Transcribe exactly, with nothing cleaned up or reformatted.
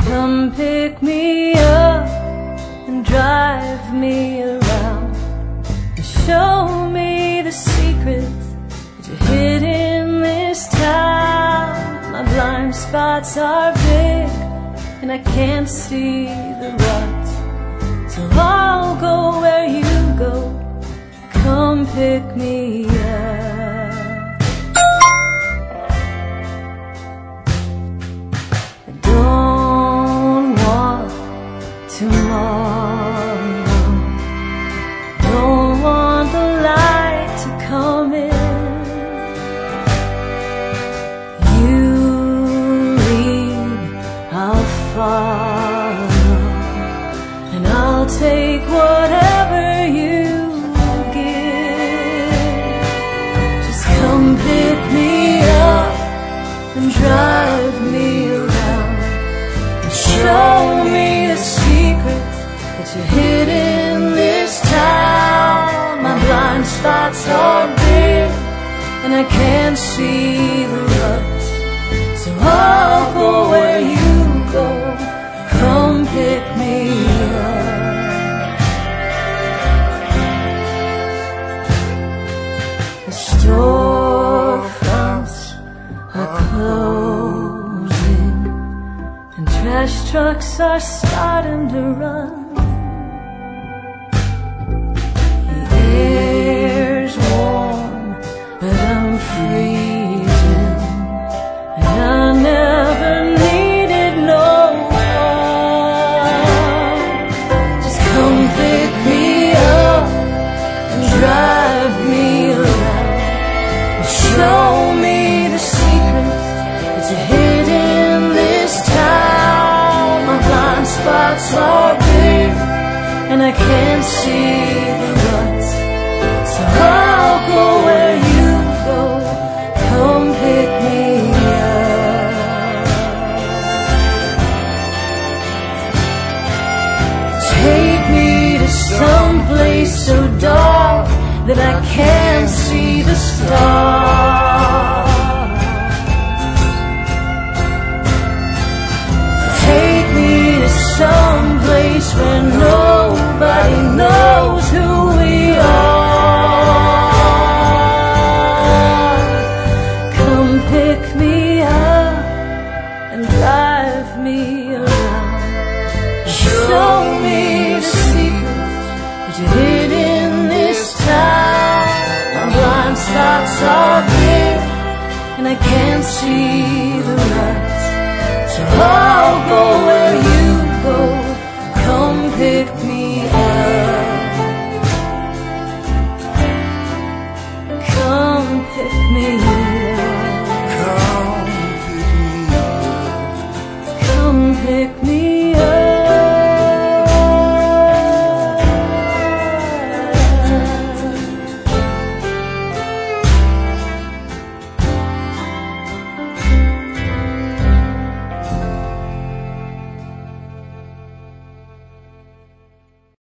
Come pick me up and drive me around and show me the secrets that you hid in this town. My blind spots are big and I can't see the rut, so I'll go where you go. Come pick me up. Tomorrow, don't want the light to come in. You lead, I'll follow, and I'll take whatever you give. Just come pick me up and drive me around and show me the that you hid in this town. My blind spots are big and I can't see the rut, so I'll go where you go. Come pick me up. The storefronts are closing and trash trucks are starting to run. The air's warm, but I'm freezing, and I never needed no one. Just come pick me up and drive me around and show me the secrets that you hid in this town. My blind spots are big and I can't see the rut, so I'll go where you go. Come pick me up. Take me to some place so dark that I can't see the stars. Take me to some place where nobody knows who we are. Come pick me up and drive me around. Show me the secrets that you hid in this town. My blind spots are big and I can't see the rut, so I'll go where you go. Come pick me up. Come pick me up.